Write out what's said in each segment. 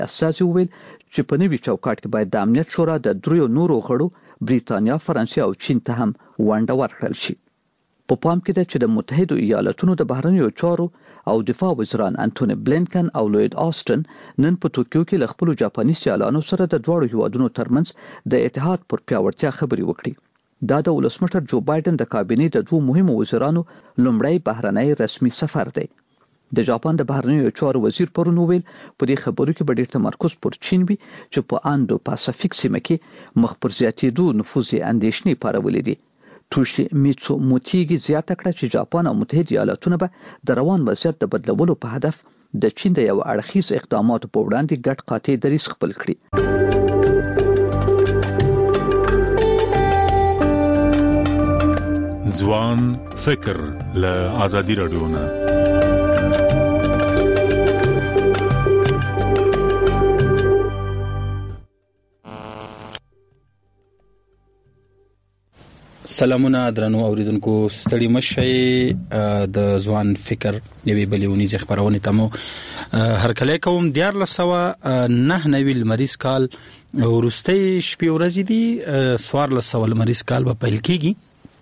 استازي وویل چې په نوي چوکاټ کې باید د امنیت شورا د 3 نورو غړو بریتانیا، فرانسې او چین ته هم ونډه ورکړل شي. په پام کې ده چې د متحده ایالاتونو د بهرنیو چارو او دفاع وزیران انټونی بلینکن او لوید آستن نن په ټوکیو کې له خپلو جاپاني سیالانو سره د دواړو هیوادونو ترمنځ د اتحاد پر پیاوړتیا خبرې وکړي. دا د ولسمشر جو بایدن د کابینې د 2 مهمو وزیرانو لومړی بهرنی رسمي سفر دی. د جاپان د بهرنیو چارو وزیر پرون وویل په دې خبرو کې به ډېر تمرکز پر چین وي چې په اندو پاسفیک سیمه کې مخ پر زیاتېدو نفوذ اندېښنې پارولې دي. توشي میتسو موتیګي زیاته کړه چې جاپان او متحده ایالاتونه به د روان وضعیت د بدلولو په هدف د چین د یو اړخیز اقداماتو په وړاندې ګډ قاطع دریځ خپل کړي. ځوان فکر له آزادي رادیو نه. سلامونه درنو اوریدونکو، ستړي مشئ. د ځوان فکر یوې بلیونیز خبرونه تمو هرکله کوم 1409 لمریز کال ورستي شپې ورځې دي 1400 لمریز کال به پیل کیږي.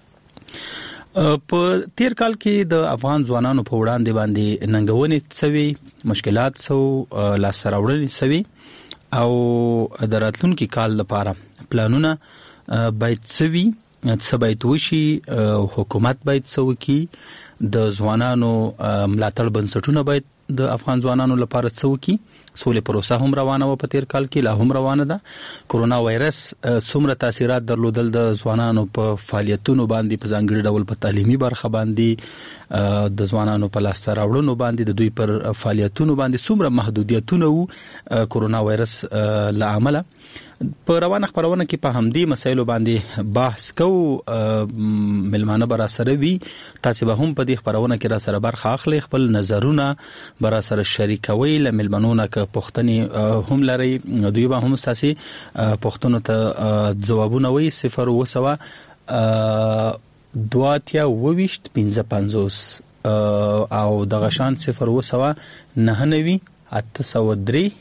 په تیر کال کې د افغان ځوانانو په وړاندې باندې ننګونې سوي، مشکلات سو لاس راوړل سوي او د راتلونکي کال لپاره پلانونه باید سوي ثبات وشي. حکومت باید سوکي د ځوانانو ملاتړ بنسټونه باید د افغان ځوانانو لپاره سوکي. سولې پروسه هم روانه و په تیر کال کې، لا هم روانه ده. کورونا وایرس څومره تاثیرات درلودل د ځوانانو په فعالیتونو باندې، په ځانګړي ډول په تعلیمي برخه باندې، د ځوانانو په لاس راوړنو باندې، د دوی پر فعالیتونو باندې څومره محدودیتونه وو کورونا وایرس لامل. په روانه خبرونه کې په همدې مسایلو باندې بحث کوو. ملمانه برا سره وی، تاسو به هم په دې خبرونه کې را سره برخه اخلي، خپل نظرونه برا سره شریکوي. ل ملمنونه ک پښتني هم لري، دوی به هم تاسو پښتنو ته ځوابونه وي. 0 دواتیا وويشت 55 او د غشان 0 99 803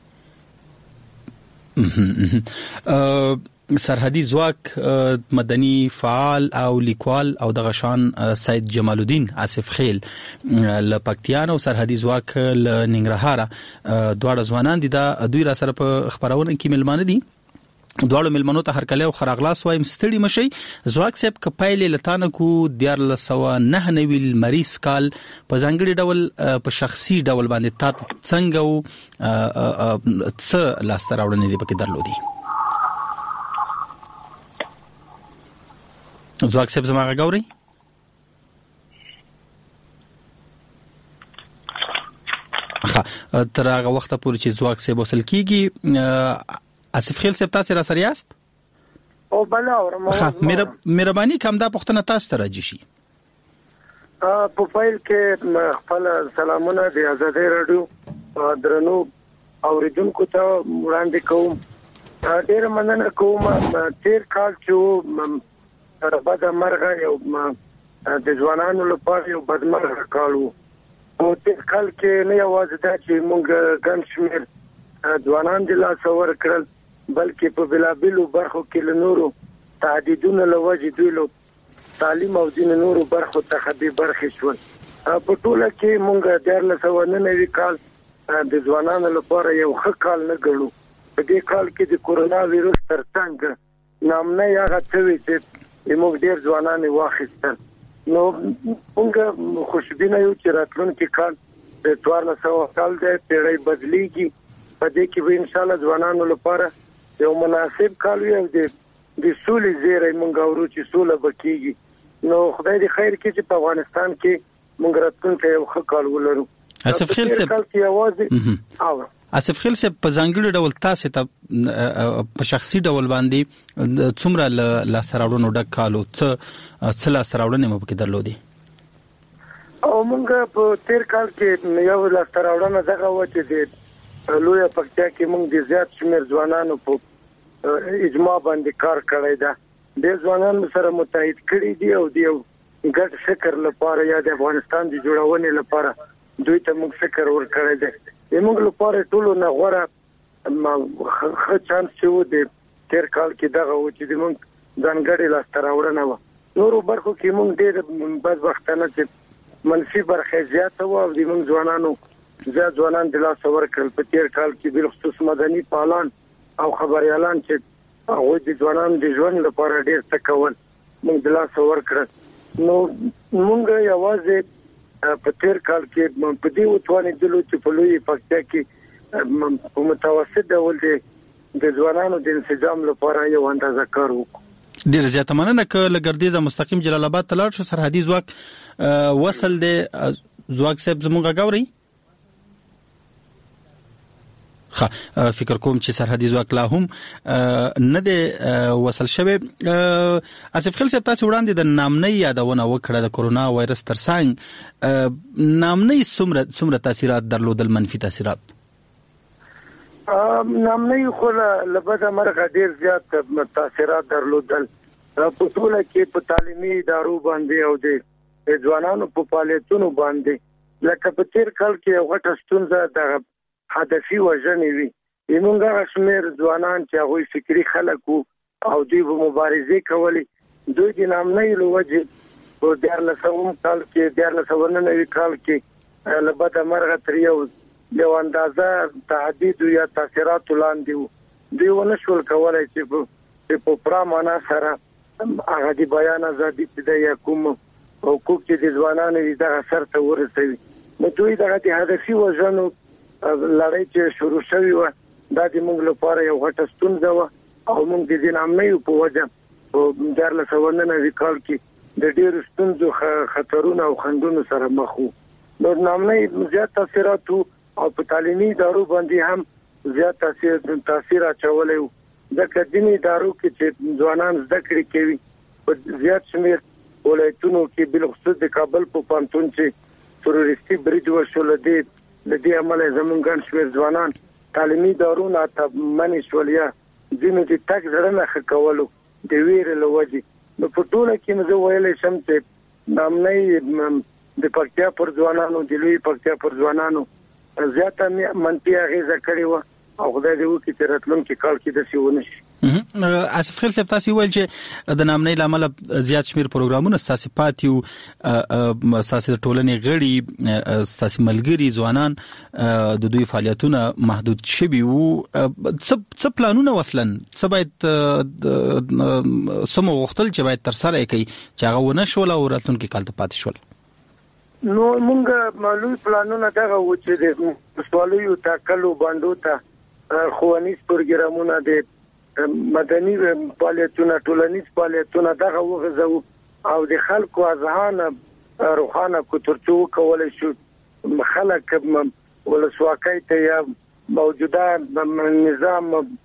سرحدي ځواک مدني فعال او لیکوال او د غشان سید جمال الدین آصف خیل ل پکتیان او سرحدي ځواک ل ننګرهار دواړه ځوانان دي. دا دوی را سره په خبرونه کې ملمانه دي. دواړو ملمنو ته هرکله او خراغلاس وایم. ستړي مشي ځواک صاحب کپایل لتانه کو 1409 مریض کال په ځانګړي ډول په شخصي ډول باندې تا څنګه او څه لاس راوړنې دي پکې درلودي؟ ځواک صاحب زما غاوري تر هغه وخت پورې چې ځواک صاحب وصل کیږي. آصف خیل صاحب تاسو را سره یاست؟ او بلا ورمه مهرباني کوم دا پښتنه تاسو ته راځي شي. په فایل کې خپل سلامونه د آزادۍ رادیو درنو اوریدونکو ته وړاندې کوم. ډېر مننه کوم. تیر کال چې بد مرغه یو د ځوانانو لپاره یو بدمرغه کال وو. او تیر کال کې نه یوازې دا چې موږ ګڼ شمېر ځوانان د لاس ورکړل، بلکې په بلابلو برخو کې له نورو تعدیدونه لوجې دوی له تعلیم او ځینې نورو برخو څخه بې برخې شول. په ټوله کې موږ 1499 کال د ځوانانو لپاره یو ښه کال نه ګڼو. په دې کال کې د کورونا وایرس ترڅنګ نامنه هغه څه وي چې موږ ډېر ځوانان واخیستل. نو موږ خوشبینه یو چې راتلونکي کال د 1400 کال د پیړۍ بدلیږي. په دې کې به ان شاء الله ځوانانو لپاره یو مناسب کال وي او د سولې زیری مونږ اورو چې سوله بکیږي. نو خدای دې خیر کړي چې په افغانستان کې مونږ راتلونکي یو ښه کال ولرو. آصف خیل صاحب آصف خیل صاحب په ځانګړي ډول تاسو ته په شخصي ډول باندې څومره لاس راوړنو ډک کالو څه لاس راوړنې مو پکې درلودي؟ او مونږ په تیر کال کې یو لاس راوړنه دغه و چې د لویه پکتیا کې موږ د زیات شمېر ځوانانو په اجماع باندې کار کړی ده. د ځوانانو سره متحد کړي دي او د یو ګډ فکر لپاره یا د افغانستان د جوړونې لپاره دوی ته موږ فکر ورکړی دی. موږ لپاره ټولو نه غوره خو چانس چې و د تیر کال کې دغه و چې موږ ځانګړي لاسته راوړنه و. نورو برخو کې موږ ډېر بدبختانه چې منفي برخه زیاته و او د موږ ځوانانو زیات ځوانان د لاس ورکړل په تیر کال کې بالخصوص مدني فعالان او خبريالان چې هغه د ځوانانو د ژوند لپاره ډېر څه کول موږ د لاس ورکړل. نو موږ یوازې په تیر کال کې په دې وتوانې د لوی په لوی پکتیا کې په متوسط ډول د ځوانانو د انسجام لپاره یو اندازه کار وکړو. ډیر زیاته مننه ک لګردیزه مستقیم جلال آباد ته لاړ شو. سرحدي ځواک وصل د ځواک صاحب زموږ غاوري فکر کوم چې سرحدي ځواک لا هم نه دی وصل شوی. اسف خل صاحب تاسو وړاندې د نامنۍ یادونه وکړه د کورونا وایرس ترڅنګ نامنۍ څومره تاثیرات درلودل منفي تاثیرات؟ نامنۍ خو لبد مرغه ډیر زیات تاثیرات درلودل په ټول کې په تعلیمي ادارو باندې او د ځوانانو په فعالیتونو باندې. لکه په تیر کال کې غټه ستونزه د هدفي وژنې وي. موږ هغه شمېر ځوانان چې هغه فکری خلک او دوی په مبارزې کولې دوی د نامنۍ لوجه په 1400 کال کې 1499 کال کې لبد مرغه تریو یو اندازه تهدید یا تاثیرات لاندې وو. دوی ونه شول کولای چې په پرامانه سره هغه د بیان ازادي د کوم حقوق چې د ځوانانو د اثر ته ورسوي. نو دوی دغه د هدفي وژنو لړۍ چې شروع شوې و دا د موږ لپاره یو غټه ستونزه و او موږ د دې نامنۍ په وجه په 1499 کال کې د ډېر ستونزو خطرونو او خنډونو سره مخ وو. نو نامنۍ زیات تاثیرات او په تعلیمي ادارو باندې هم زیات تاثیر اچولی و. ځکه ځینې ادارو کې چې ځوانان زده کړې کوي په زیات شمېر ولایتونو کې بالخصوص د کابل په پوهنتون چې تروریستي برید وشو له دې امله زموږ ګڼ شمېر ځوانان تعلیمي ادارو نه ته منې شول یا ځینو د تګ زړه نه ښه کولو د ویرې له وجې. نو په ټوله کې زه ویلی شم چې نامنۍ د پکتیا پر ځوانانو د لوی پکتیا پر ځوانانو زیاته منفي اغیزه کړې وه او خدای دې وکړي چې راتلونکي کال کې داسې ونه شي. اسف خیل صاحب تاسو ویل چې د نامنۍ لامل زیات شمیر پروګرامونه ستاسو پاتیو ستاسو ټولنې غړي ستاسو ملګري ځوانان د دوی فعالیتونه محدود شوي وو. څه پلانونه وصلن څه باید سمو غوښتل چې باید تر سره کړي چې هغه ونه شول او راتلونکي کال ته پاتې شول؟ نو موږ معلوم پلانونه دغه و چې د سوالو تاکلو باندې ته خوانیز پروګرامونه د مدني فعالیتونه ټولنیز فعالیتونه دغه وغځو او د خلکو اذهان روحانه کو ترڅو کولای شو خلک ولسواکۍ ته یا موجوده نظام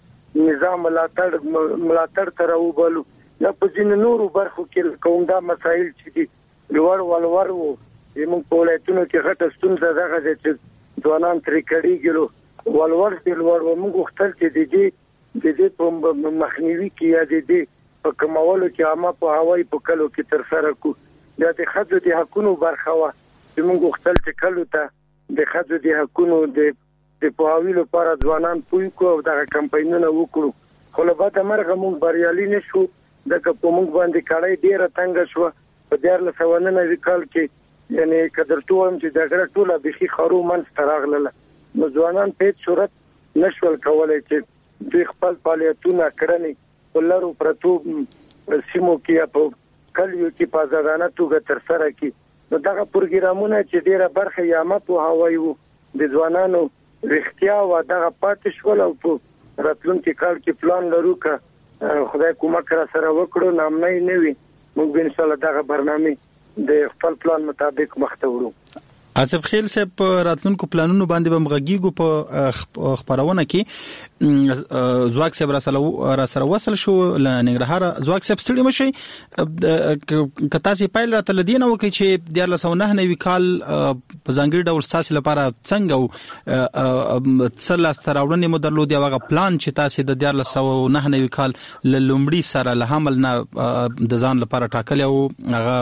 ملاتړ تر وبلو یا په ځینو نورو برخو کې کوم دا مسایل چې دي لوړ وو موږ په ولایتونو کې غټه ستونزه دغه چې ځوانان ترې کړيږي ولور موږ وختل چې د دې په مخنیوي کې یا د دې په کمولو کې عامه په هوایي په کلو کې تر سره کو یا د خځو د حقونو برخه وا چې موږ وختل چې کلو ته د خځو د حقونو د پوهاوي لپاره ځوانان پوي کو او دغه کمپاینونه وکړو. خو له بعده مرغه موږ بریالي نشو دغه په موږ باندې کړای ډیره تنګ شو په 1499 کال کې یعنی قدر توم چې دغه ټوله بخي خارو منځ تراغله. نو ځوانان په صورت نشول کولای چې دوی خپل فعالیتونه کړنی ولرو پرتو سیمو کې په کلیو کې په ځانګړنه توګه تر سره کی. نو دغه پروګرامونه چې ډیره برخه یامه په هوایي وو د ځوانانو رښتیا و دغه پاتې شول او په راتلونکي کال کې پلان لرو که خدای کومک را سره وکړو نامنۍ نه وي موږ ان شاء الله دغه برنامه د خپل پلان مطابق مخته وړو. اسف خیل صاحب راتلونکو پلانونو باندې به مغږیږو په خبرونه کې ځواک صاحب را سره وصل شو ل ننګرهار. ځواک صاحب ستړي مشي کتا سي پایل راته لدینه وکي چې 1499 کال په ځانګړي ډول تاسو لپاره څنګه او څل ستراوړنې مو درلود یو غو پلان چې تاسو د 1499 کال لومړی سره له حمل نه د ځان لپاره ټاکل او هغه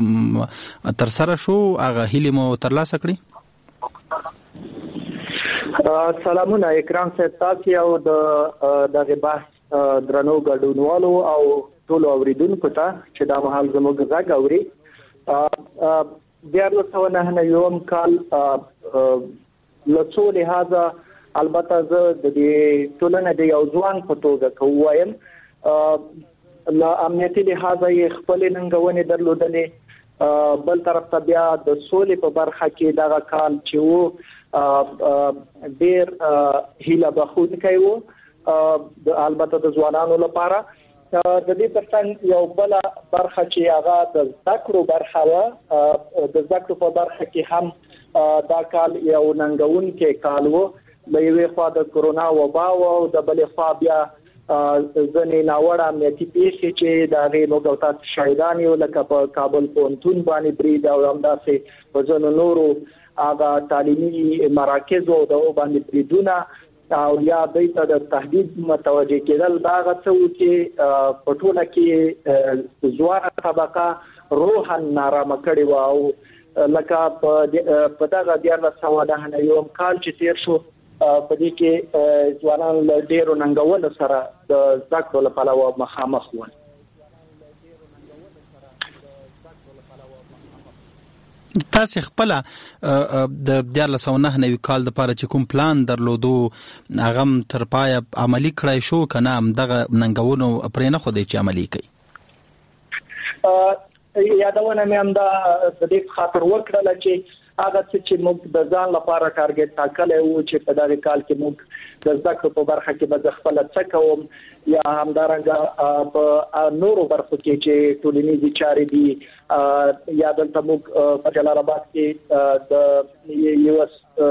تر سره شو هغه هلي مو ترلاسه کړی؟ سلامونه اکرام صاحب تاسو او د بحث درنو ګډونوالو او ټول اوریدونکو ته چې دا مهال زموږ غږ اوري 2009 کال لڅو لهدا البته زه د دې ټولنې د یو ځوان په توګه کوم لا امنیتي لهدا یې خپل ننګونې درلودلې بل طرف ته بیا د سولې په برخه کې دا کال چې وو ډېر هیله بخښونکی وو البته د ځوانانو لپاره د دې ترڅنګ یو بل برخه چې هغه د ذکرو برخه و د ذکر په برخه کې هم دا کال یو ننګونکی کال وو د یوې خوا د کورونا وبا او د بلې خوا بیا ځنې ناوړه امنیتي پیښې چې د هغې موږ او تاسو شاهدان یو لکه په کابل پوهنتون باندې برید او همداسې په ځینو نورو هغه تعلیمي مراکز او د باندې بریدونه او یا دوی ته د تهدید متوجه کېدل دا هغه څه و چې په ټوله کې ځوانه طبقه روحاً نارامه کړې وه او لکه په دغه 2009 کال چې تېر شو په دې کې ځوانان له ډېرو ننګونو سره د زده کړو لپاره مخامخ ول. تاسو خپل د 2009 کال لپاره چې کوم پلان درلودو هغه تر پایه عملی کړای شو کنه دغه ننګونو پرې نه خو دې چې عملی کړي؟ یادونه مې هم دا د دې خاطر وکړه چې هغه چې موږ د ځان لپاره ټارګټ ټاکلی وو چې په دغه کال کې موږ د زده کړو په برخه کې به خپل څه کوم یا همدارنګه په نورو برخو کې چې ټولنیزې چارې دي یا دلته موږ په جلال آباد کې د یو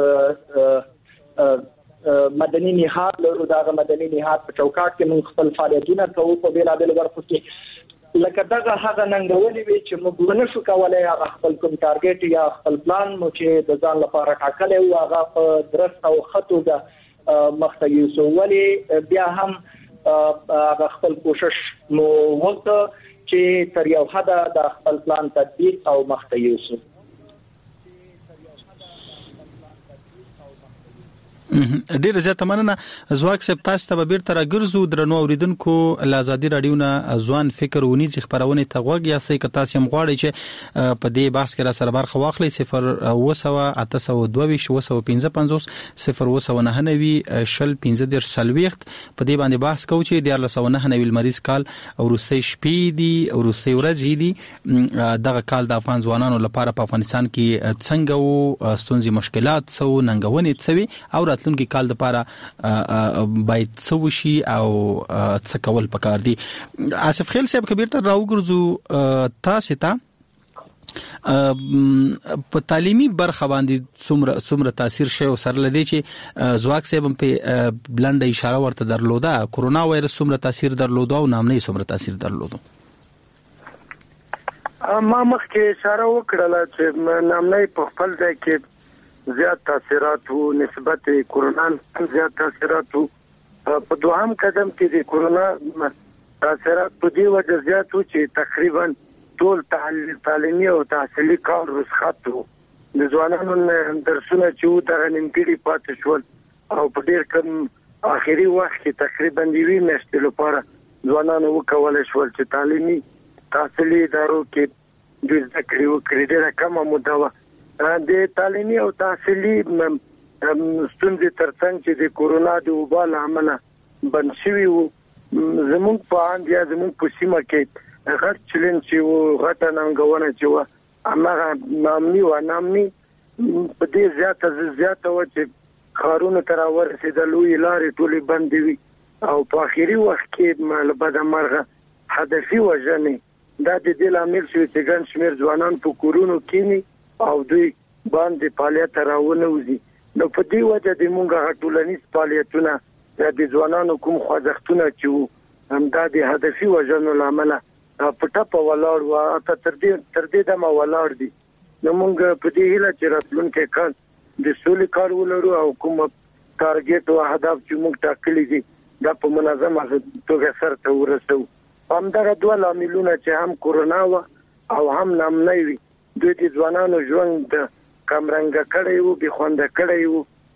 مدني نهاد لرو دغه مدني نهاد په چوکاټ کې موږ خپل فعالیتونه کوو په بیلابیلو برخو کې لکه دغه هغه ننګونې وي چې موږ ونه شو کولای هغه خپل کوم ټارګټ یا خپل پلان مو چې د ځان لپاره ټاکلی و هغه په درست او ښه توګه مخته یوسو ولې بیا هم هغه خپل کوشش مو وکړ چې تر یو حده د خپل پلان تطبیق او مخته یوسو. ډیر زیاته مننه زواک صاحب تاسو ته بیرته راګرځو درنو اوریدونکو لازادي رادیو نه ځوان فکر ونی چې خبرونه ته غوږ یا سې کتا سم غواړي چې په دې بحث کې را سره برخه واخلي 0 په دې باندې بحث کوو چې 2009 مریض کال او روسي شپې دي او روسي ورځې دي دغه کال د افغان ځوانانو لپاره په افغانستان کې څنګه وو ستونزې مشکلات سو ننګونې څوي او راتلونکي کال لپاره باید څه وشي او څه کول پکار دي. آصف خیل صاحب کبیر ته راوګرځو تاسو ته په تعلیمي برخه باندې څومره تاثیر شوی سره لدی چې زواک صاحب په بلند اشاره ورته درلوده کورونا وایرس څومره تاثیر درلوده او نامنې څومره تاثیر درلوده؟ ما مخکې اشاره وکړه چې نامنې په خپل ځای کې زیات تاثیرات وو نسبت کورونا زیات تاثیرات وو په دوهم قدم کې د کورونا تاثیرات په دې وجه زیات وو چې تقریبا ټول تعلیمي او تحصیلي کار رخصت وو د ځوانانو درسونه چې وو دغه نیمګړي پاتې شول او په ډېر کم اخري وخت کې تقریبا 2 میاشتې لپاره ځوانانو وکولای شول چې تعلیمي تحصیلي ادارو کې د زده کړې وکړي ډېره کمه موده وه د تعلیمي او تحصیلي ستونزې ترڅنګ چې د کورونا د وبا له امله بند شوي وو زموږ په اند یا زموږ په سیمه کې غټ چلن چې وو غټه ننګونه چې وه هماغه نامني په دې زیاته وه چې ښارونو ته راورسېدل لویې لارې ټولې بندې وي او په اخري وخت کې له بدمرغه هدفي وژنې دا د دې لامل شوی چې ګڼ شمېر ځوانان په کورونو کښېني او دوی باندې فعالیت راونوځي نو په دې وجه د موږ ټولنیز فعالیتونه د ځوانانو کوم خوځښتونه چې وو همدا د هدفي وژنو له امله په ټپه ولاړ وو تر دې دمه ولاړ دي نو موږ په دې هیله چې راتلونکي کال د سولې کار ولرو او کوم ټارګټ او اهداف چې موږ ټاکلي دي دا په منظمه توګه سرته ورسوو. همدغه دوه لاملونه چې هم کورونا و او هم نامنۍ وي دوی د ځوانانو ژوند کمرنګه کړی وو بې خونده کړی وو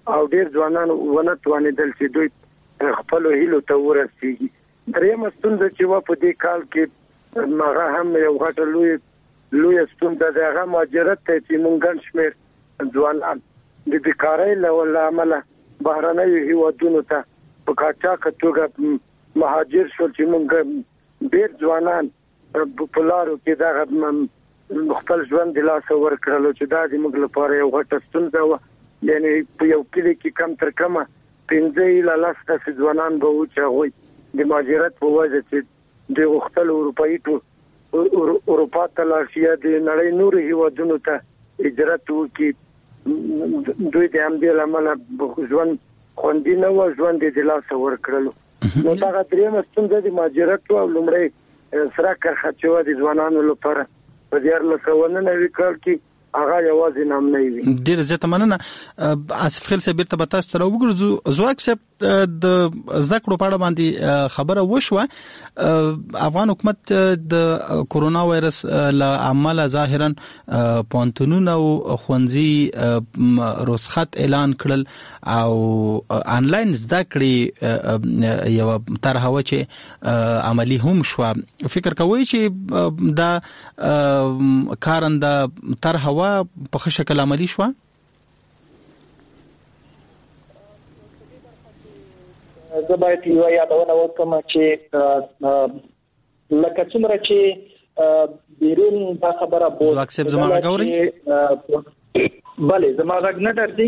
او ډیر ځوانان ونه توانېدل چې دوی خپل هیلو ته ورسیږي. درېمه ستونزه چې و په دې کال کې ماغه هم یو غټه لوی ستونزه ده، هغه مهاجرت ته چې مونږ ګڼ شمېر ځوانان د بیکارۍ له امله بهرنیو هیوادونو ته په کاچاکه توګه مهاجر شول، چې مونږ ډېر ځوانان په لارو کې دغه خپل ژوند د لاسه ورکړلو، چې دا د موږ لپاره یو غټه ستونزه وه. یعنې په یو کلي کې کم تر کمه 15 إلى 10 کسې ځوانان به وو چې هغوی د مهاجرت په وجه چې د غوښتل اروپا ته لاړ شي یا د نړۍ نورو هیوادونو ته هجرت وکړي. دوی د همدې له امله ژوند خوندي نه و، ژوند یې د لاسه ورکړلو. نو دغه درېیمه ستونزه د مهاجرت او لومړی سره کرښه چې وه د ځوانانو لپاره په 1999 کال کې هغه یوازې نامنۍ وي. ډېر زیاته مننه. آصف خیل صاحب بیرته به تاسو ته راوګرځو. زواک صاحب د زده کړو په اړه باندې خبره وشوه. افغان حکومت د کورونا وایرس له امله ظاهرا پوهنتونونه او ښوونځي رخصت اعلان کړل او انلاین زده کړې یو طرحه و چې عملی هم شو. فکر کوئ چې دا کارنده طرحه په ښه شکل عملی شو؟ زه باید یو یادونه وکړم چې لکه څومره چې بیرون دا خبره بوله. زواک صاحب زما غږ اورئ؟ بله زما غږ نه درځي.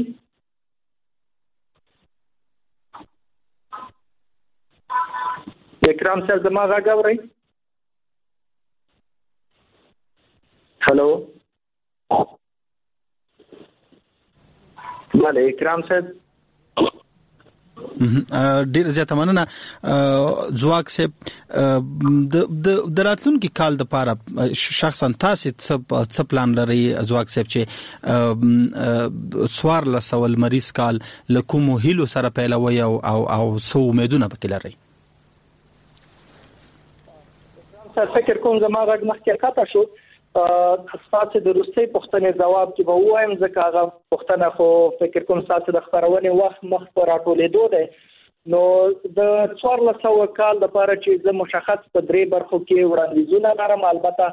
اکرام صاحب زما غږ اورئ؟ هلو بله اکرام صاحب. ډیر زیاته مننه زواک صاحب. د راتلونکي کال د پاره شخصا تاسو څه پلان لرئ زواک صاحب چې 14 مریض کال له کوم هیلو سره پیلوي او څه امیدونه پکې لرئ؟ فکر کوم زما غږ مخکې قطع شو. تاسو د روسي پوښتنې جواب کې به وایم ځکه هغه پوښتنه خو فکر کوم تاسو د خبرونې وخت مخ پر راټولېدو دی. نو د 1400 کال لپاره چې زه مشخص په 3 برخو کې وړاندیزونه لرم. البته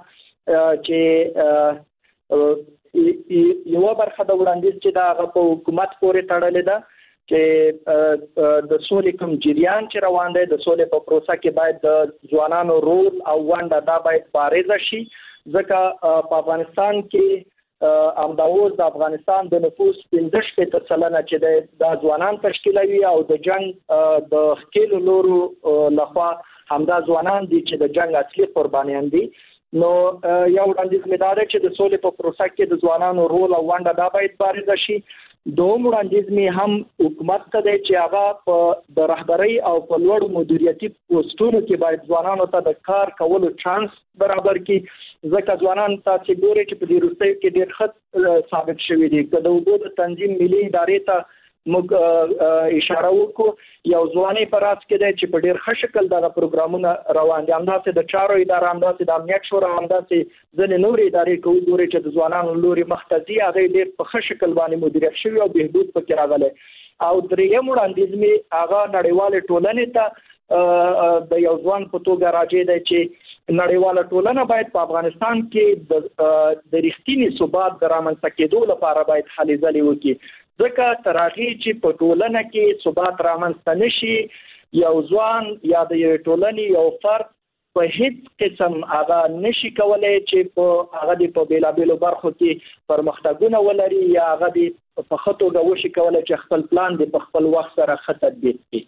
چې یو برخه د وړاندیز چې دا په حکومت پورې تړلې ده چې د سولې کوم جریان چې روان دی د سولې په پروسه کې باید د ځوانانو رول او ونډه دا باید بارزه شي، ځکه په افغانستان کې امداوز د افغانستان د نفوس 15% چې د ځوانان تشکیلوي او د جنگ د خکېلو لورو لخوا همدا ځوانان دي چې د جنگ اصلي قربانیان دي. نو یو وړاندیز مې دا دی چې د سولې په پروسه کې د ځوانانو رول او ونډه دا باید بارزه شي. دوم وړاندیز مې هم حکومت ته دی چې هغه په د رهبرۍ او په لوړو مدیریتي پوسټونو کې باید ځوانانو ته د کار کولو چانس برابر کړي، ځکه ځوانان تاسو ګورئ چې په دې روسي کې ډېر ښه ثابت شوي دي. که د اوبو د تنظیم ملي ادارې ته موږ اشاره وکړو، یو ځواني په راس کې دی چې په ډېر ښه شکل دغه پروګرامونه روان دي. همداسې د چارو اداره، همداسې د امنیت شورا، همداسې ځینې نورې ادارې کوي ګوري چې د ځوانانو لوري مخ ته ځي، هغه ډېر په ښه شکل باندې مدیریت شوي او بهبود پکې راغلی. او درېیم وړاندیز مې هغه نړیوالې ټولنې ته د یو ځوان په توګه راجع دی چې نړیواله ټولنه باید په افغانستان کې د رښتینی ثبات د رامنځته کېدو لپاره باید هلې ځلې وکړي، ځکه تر هغې چې په ټولنه کې ثبات رامنځته نشي، یو ځوان یا د یوې ټولنې یو فرد په هیڅ قسم هغه نشي کولی چې په هغه د په بېلابېلو برخو کې پرمختګونه ولري یا هغه د په ښه توګه وشي کولی چې خپل پلان د په خپل وخت سره ښه تطبیق کړي.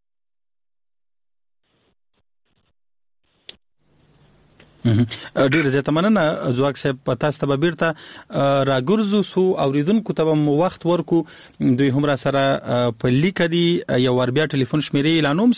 ډیر زیاته مننه زواک صاحب. تاسو ته به بیرته راګرځو سو اوریدونکو ته مو وخت ورکو. دوی هم را سره په لیک دي یو ور بیا ټلیفون شمیرې اعلانوم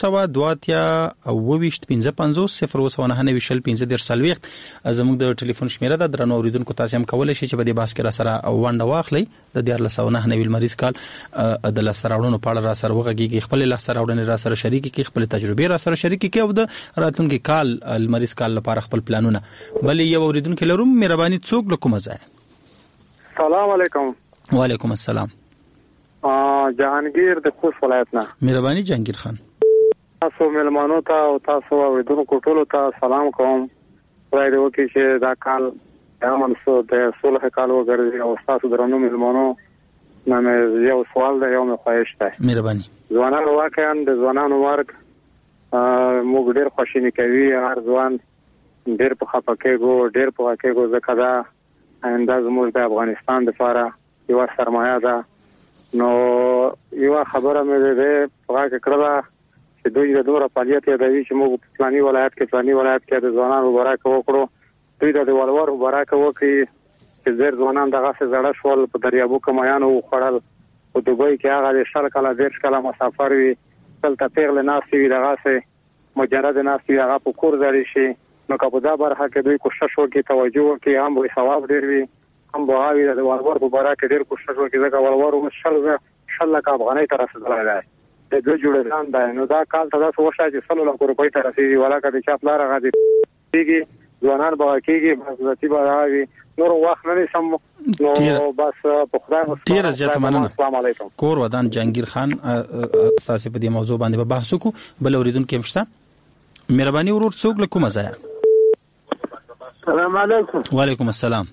02022550590 زموږ د ټلیفون شمیره ده. درنو اوریدونکو تاسو هم کولای شئ چې په دې باس کې را سره ونډه واخلئ. د 1999 مریض کال د لسراوړونو په اړه را سره وغږیږي، خپل لسراوړنې را سره شریک کړي، خپل تجربې را سره شریک کړي او د راتلونکي کال مریض کال لپاره خپل پلانونه. بلې یو اوریدونکو لروم مهرباني څوک له کومه ځای؟ سلام علیکم. وعلیکم السلام. جهانگیر د خوست ولایت نه. مهرباني جهانگیر خان. تاسو ملمانو ته او تاسو اوریدونکو ټولو ته سلام کوم. خدای دې وکړي چې دا کال امن سو د صلح کال وګرځي او تاسو درنو ملمانو نن یو سوال دی یو خواهش ده. مهرباني. ځوانانو واقعا د ځوانانو ورک موږ ډېر خوشحالي کوي. هر ځوان ډېر په خپکهګو ډېر په خپکهګو ځکه دا انداز موږ د افغانستان لپاره یو سرمایه ده. نو یو خبره مې ده هغه کړه چې دوی د دوره فعالیت یادوي چې موږ په فلاني ولایت کې د ځوانانو برابر وکړو. دوی د ولور برابر وکړي چې زیر ځوانان دغه څه زړه شول په دریابو کمایانو خړل او دوی کې هغه د شل کاله ډیر کاله مسافر وي تلته پیغله ناسي دغه څه مجرد ناسي هغه په کور ځای شي. نو کله دا برخه کې دوی کوشش وکړي توجه وکړي هم به ثواب ډیر وي هم به هاوی د ولور په برابر ډیر کوشش وکړي ځکه ولور شل لک افغانۍ تر رسیدلای دی. د دوی جوړه ځان دی. نو دا کال ته دا سوچا چې 100 لک روپۍ تر رسیدي ولاکه د چاپ لار غادي کیږي ځوانان به کېږي بس به راوي نور وخت نه سم. نو بس په خدای ډیر زیات مننه. السلام علیکم. کور ودان جهانگیر خان تاسو په دې موضوع باندې په بحث وکړو. بل اوریدونکو مشته مهرباني ورور څوک له کومه ځای؟ السلام علیکم. وعلیکم السلام.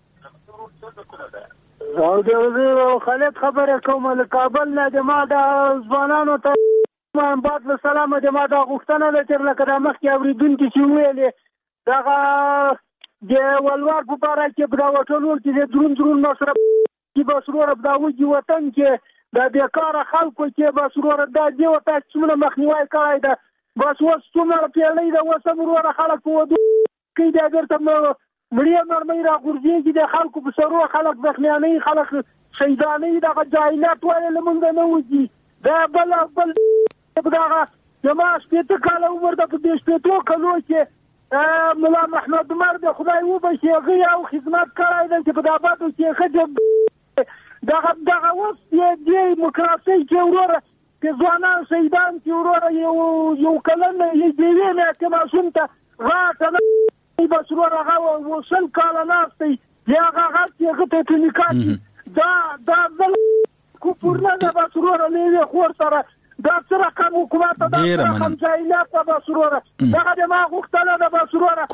او د وزیر خالد خبره کوم له کابل نه د ما د ځوانانو ته محمد سلام د ما د غوښتنه ده چې لکه د مخکې اوریدونکو چې ویلې دا د ولور په اړه چې په وټولو کې د درون مصرف کې بسرور د وجي وطن کې د بیکاره خلکو کې بسرور د دی وته څومره مخنیوي کوي دا بس وس څومره پیلې دا وسمرور خلک وو کې دا ګرته مړی مرمۍ را غورځي د خلکو په سرور خلک زخمیانه خلک شهیدانه د جاهلیت وایي لمونږ نه وځي دا بل دغه جماعت په کال عمر د دې شپږ کلو کې مولا محمد عمر د خدای و به شيغي او خدمت کړای د چې په داباتو کې خجب دغه اوس د دیموکراسي کې وروره چې ځوانان شهیدان چې وروره یو کلن یې دی نه چې ماشوم ته غاټه بسرور هغه وصل کاله ناستي یا هغه چې غته تنیکات دا کوپورنه د بسرور نه خور سره دا سره کوم حکومت دا کوم ځایلات د بسرور دا د ما غوښتنه د بسرور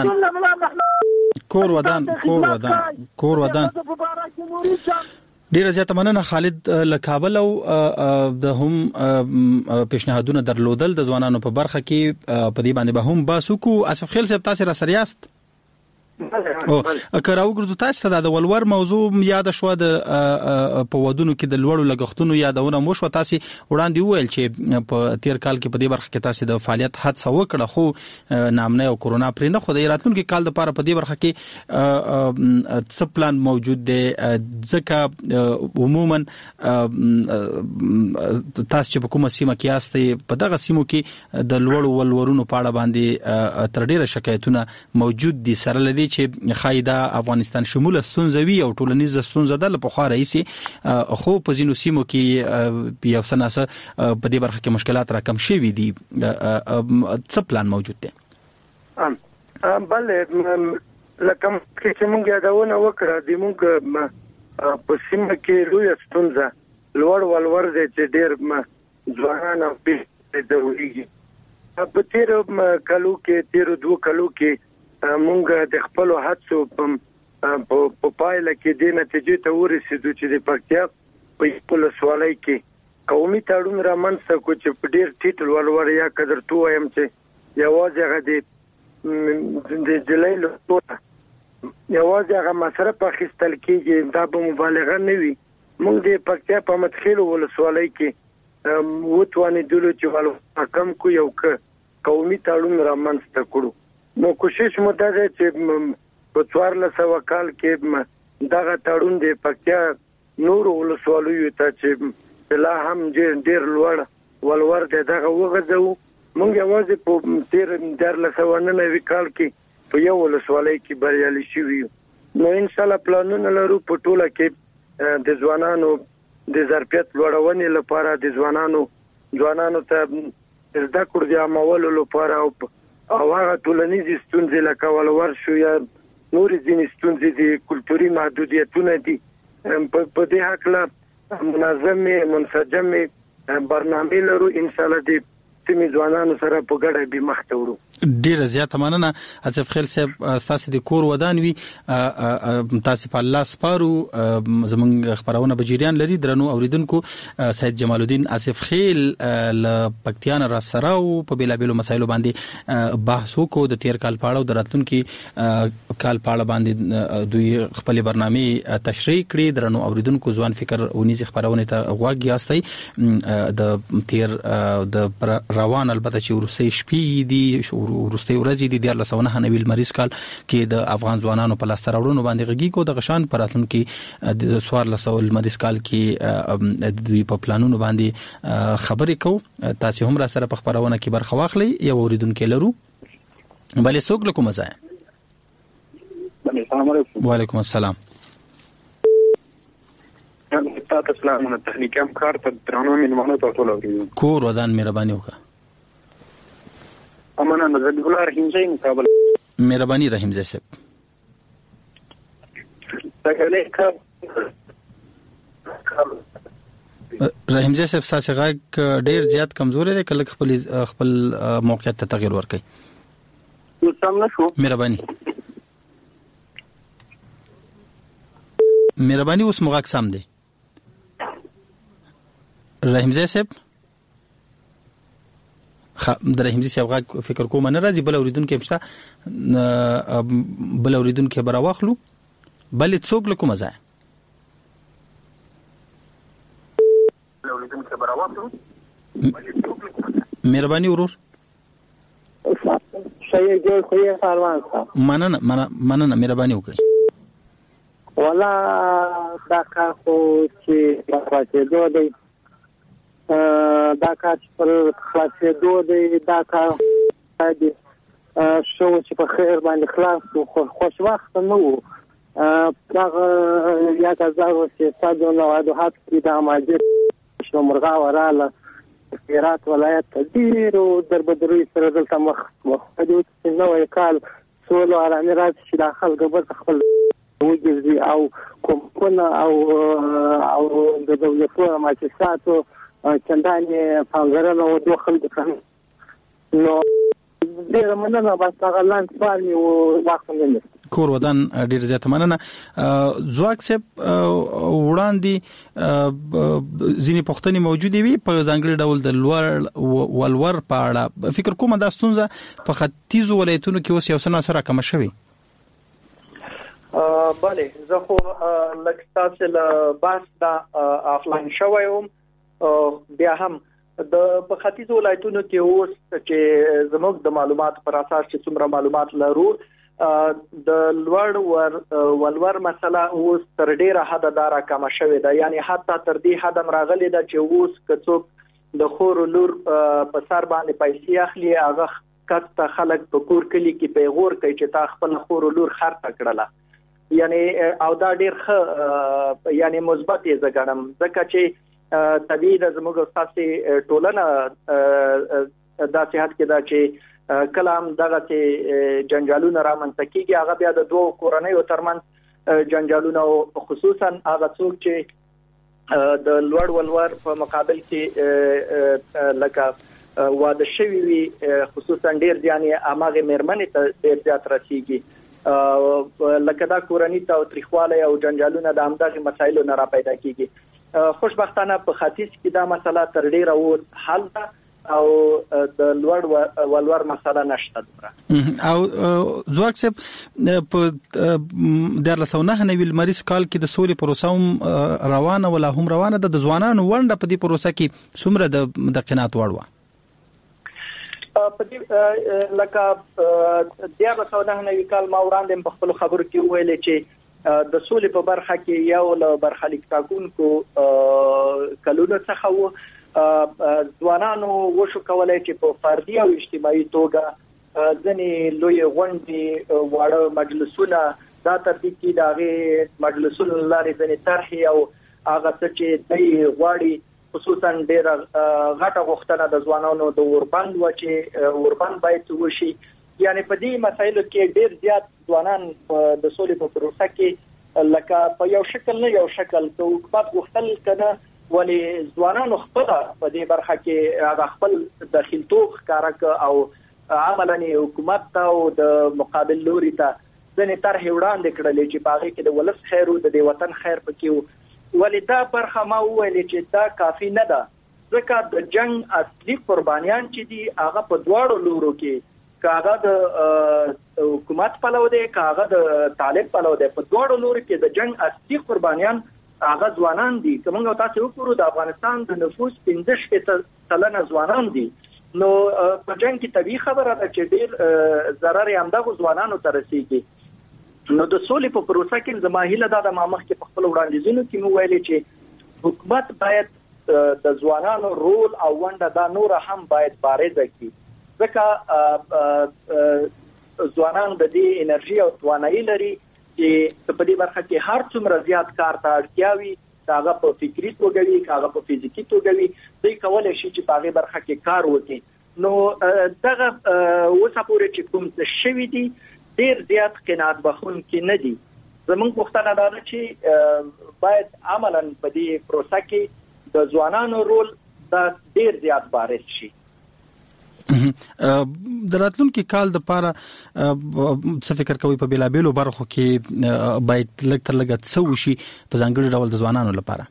کور ودان ډیره زیاته مننه خالد له کابل او د هم پیشنهادونه درلودل د ځوانانو په برخه کې په دې باندې به هم باسوکو اسف خیل صاحب تاسو را سریاست او کراو ګرځو تاسو ته د ولور موضوع یاد شو د په ودونو کې د لوړو لګښتونو یادونه مو شو. تاسو وړاندې ویل چې په تیر کال کې په دې برخه کې تاسو د فعالیت حادثه وکړه خو نامنه او کورونا پرې نه خو د راتلونکي کال لپاره په دې برخه کې څه پلان موجود دی ځکه عموما تاسو چې په کومه سیمه کې یاستئ په دغه سیمو کې د لوړو ولورونو په اړه باندې تر ډیره شکایتونه موجود دي سره لدی چې خایدا افغانستان شموله ستونزوي او ټولنیز ستونزه ده په خو رئیسي خو په ځینو سیمو کې یو سناسه په دې برخه کې مشکلات راکم شوي دي. څه پلان موجود دی؟ بل لکه چې موږ یادونه وکړه د موږ په سیمه کې لوی ستونزه لوړ ولور دي چې ډېر ځوانان په دې ویږي په تیر کلو کې تیر 2 کلو کې مونږ د خپل هڅو په پایله کې د نتیجې ته ورسېدو چې د پکتیا په خپل سوالای کې قومي تړون رامنځته کو چې په ډیر ټیټ ولور یا قدر تو ایم چې یوازې هغه د جلای له یوازې هغه مصرف اخیستل کېږي دا به مبالغه نه وي. مونږ د پکتیا په مدخل ول سوالای کې وټوانې دلو چې ولور کم کو یو قومي تړون رامنځته کړو. نو کوشش مو دا دی چې په 1400 کال کې دغه تړون د پکتیا نور ولسوالیو ته چې لا هم ډېر لوړ ولور دغه وغځو. مونږ یوازې په تیر 1499 کال کې په یو ولسوالۍ کې بریالي شوي. نو ان شاء الله پلانونه لرو په ټوله کې د ځوانانو د ظرفیت لوړونې لپاره د ځوانانو ته زده کړو د عملولو لپاره او هغه ټولنیز ستونزې لکه ولور شو یا نور ځینې ستونزې د کلتوري محدودیتونه دي په دې حق لا منظمه منسجمه برنامه لرو ان شاء الله دې سیمې ځوانانو سره په ګډه به مخ ته وړو. ډیره زیاته مننه اصف خیل صاحب، تاسو د کور ودان وی تاسو په الله سپارو. زمونږ خبرونه بجریان لري درنو اوریدونکو. سید جمال الدین اصف خیل ل پکتیان را سره او په بیلابیلو مسایلو باندې بحث وکړو د تیر کال پاړو دراتونکو کال پاړه باندې دوی خپل برنامه تشریح کړي. درنو اوریدونکو ځوان فکر ونیزي خبرونه ته غوږ یاستئ. د تیر د روان البته چې ورسې شپې دي ورسته ورځې دي 1990 مریض کال کې د افغان ځوانانو په لاس راوړنو باندې غږی کو د غشان پراتون کې د 1400 مریض کال کې دوی په پلانونو باندې خبرې کو. تاسو هم را سره په خبرونه کې برخه واخلئ. یو اوریدونکو لرو. بلې څوک لکه مزه. السلام علیکم. وعلیکم السلام. تاسو سلام نه تخنیکی هم کار ته درنو مینوانو ته ټول اوریدو. کور ودان مهرباني وکړه. امانه نظر ګل رحیم زئی مقابله. مهرباني رحیم زئی صاحب. رحیم زئی صاحب ساسه غږ ډیر زیات کمزور دی، کله خپل موقعیت ته تغیر ورکړي. سم نه شو. مهرباني اوس موږ سم دی. رحیم زئی صاحب د رحیم زئی صاحب غږ فکر کوم نه راځي. بل اوریدونکو مشته بل اوریدونکو برا واخلو. بل څوک لکه مزه. مهرباني ورور. شي جوړ خو یې سروان صاحب. مننه مهرباني وکړئ. ولا دا کار خو چې راځي دوی دا کار پر خلاصېدو دی. دا کار دی شو چې په خیر باندې خلاص خو خوش وخت نه وو. هغه 1600 نوادوحات کې د اماجد شو مرغا وراله هرات ولایت ډیرو دربدري سره دلته مخ دې چې نوې کال سولو ارامي راځي چې داخل غبر خپل وګرځي او کومونه او د دولتونو مؤسساتو چندانې پنځرنه او دوه خلک کړي نو ډیر مننه. بس هغه لاند پالي او وخت نه کور ودان ډیر زیات مننه. زواک صاحب وړاندې ځینې پوښتنې موجودې وي په ځانګړي ډول د ولور په اړه. فکر کوم دا ستونزه په ختیځو ولایتونو کې اوس یو څه سره کم شوي. بله زه خو لکه تاسو له بحث دا افلاین شوم. بیا هم د په ختیځو ولایتونو کې اوس چې زموږ د معلومات پر اساس چې څومره معلومات لرو د ولور مسله اوس تر ډیره حد دارا کم شوې ده. یعنی حتی تر دې حد راغلي ده چې اوس کڅوب د خور لور په سر باندې پیسې اخلي هغه کته خلک په کور کلی کې پیغور کوي چې تا خپل خور لور خرڅ کړله. یعنی او دا ډیر ښه یعنی مثبت یې زګنم ځکه چې طبيعي د زموږ اساسي ټولنه د صحت کې دا چې کلام دغه چې جنجالونه رامنځته کیږي هغه بیا د دوه کورنیو ترمنځ جنجالونه خصوصا هغه څوک چې د لوړ ولور په مقابل کې لکه واده شوی وي خصوصا ډیر ځاني اماغه مېرمنې ته ډیر زیات رسیږي. لکه دا کورنی تاوتریخواله او جنجالونه د همدغه مسایلو نه را پیدا کیږي. خوشبختانه په ختیځ کې دا مسله تر ډیره و حل ده او د لوړ ولور مسله نشته دومره. او زواک صاحب په 1990 مریض کال کې د سولې پروسه روانه ولا هم روانه ده. د ځوانانو ونډه په دې پروسه کې څومره د قناعت وړ و؟ په دې لکه 1990 کال ما وړاندې په خپل خبرو کې ویل چې د سولې په برخه کې یو له برخلیک ټاکونکو کلونو څخه وو ځوانانو وشو کولای چې په فردي او اجتماعي توګه ځنې لوی غونډې واړه مجلسونه دا ترتیب کې داغه مجلسونو لارې ځنې طرح او هغه چې د غواړي خصوصا ډېر غټه غوښتنه د ځوانانو د اوربند و چې اوربند باید وشي. یعنی په دې مسایلو کې ډېر زیات ځوانان د سولې په پروسه کې لکه په یو شکل نه یو شکل ته حکومت غوښتل کنه ولی ځوانانو خپل په دې برخه کې هغه خپل دخیلتوب ښکارا او عملاً حکومت ته او د مقابل لوري ته ځنې طرحې وړاندې کړلې چې په هغې کې د ولس خیر او د وطن خیر پکې ولې دا برخه ما وویلې چې دا کافي نه ده ځکه د جنگ اصلي قربانیان چې دي هغه په دواړو لورو کې که هغه د حکومت پلو دی که هغه د طالب پلو دی په دواړو لورو کې د جنگ اصلي قربانیان هغه ځوانان دي که موږ تاسو وګورو د افغانستان د نفوس 15% ځوانان دي نو په جنگ کې طبيعي خبره ده چې ډېر ضرر یې همدغو ځوانانو ته رسیږي نو د سولې په پروسه کې زما هیله دا د مخ کې په خپل وړاندیزونو کې مو ویلي چې حکومت باید د ځوانانو رول او ونډه دا نور هم باید بارزه کړي ځکه ځوانان د دې انرژي او توانایي لري چې په دې برخه کې هر څومره زیات کار ته اړتیا وي هغه په فکری توګه وي هغه په فزیکی توګه وي دوی کولای شي چې په هغه برخه کې کار وکړي نو دغه اوسه پورې چې کوم څه شوي دي ډیر زیات قناعت بخښونکي نه دي زموږ پوښتنه دا ده چې باید عملاً په دې پروسه کې د ځوانانو رول دا ډیر زیات بارز شي د راتلونکي کال د پاره څه فکر کوي په بیلابېلو برخو کې باید لږ تر لږه څه وشي په ځانګړي ډول د ځوانانو لپاره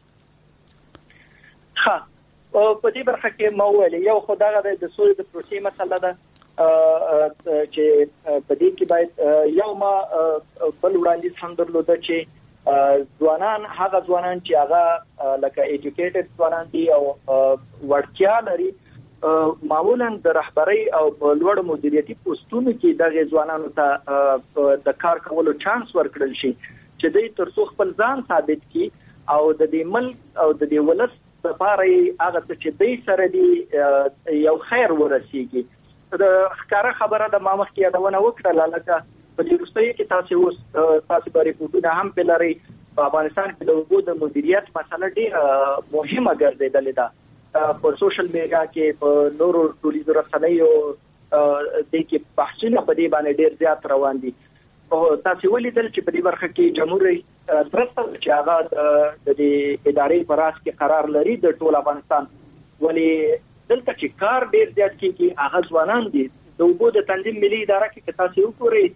ها په دې برخه کې مو ویل یو خدای د سولې د پروسې مسله ده چې په دې کې باید یو ما بل وړاندیز هم درلوده چې ځوانان هغه ځوانان چې هغه لکه ایجوکیټډ ځوانان دي او وړتیا لري معمولا د رهبرۍ او لوړ مدیریتي پوسټونو کې د ځوانانو ته د کار کولو چانس ورکړل شي چې دوی ترڅو خپل ځان ثابت کړي او د دې ملک او د دې ولس لپاره هغه چې دوی سره دی یو خیر ورسیږي د ښکارا خبره د مامخ کې یادونه وکړه لکه په دې وروستۍ کې تاسو به ریپورټونه هم پلري په افغانستان کې د اوبو د مدیریت مسله ډېره مهمه ګرځېدلې ده په سوشل میډیا کې په نورو ټولنیزو رسنیو د کې بحثونه په دې باندې ډېر زیات روان دي او تاسو ولیدل چې په دې برخه کې جمهوریت درسته چې هغه د دې ادارې پر اساس کې قرار لري د ټول افغانستان ولی دلته چې کار ډېر زیات کیږي هغه ځوانان دي د اوبو د تنظیم ملي اداره کې تاسو وګورئ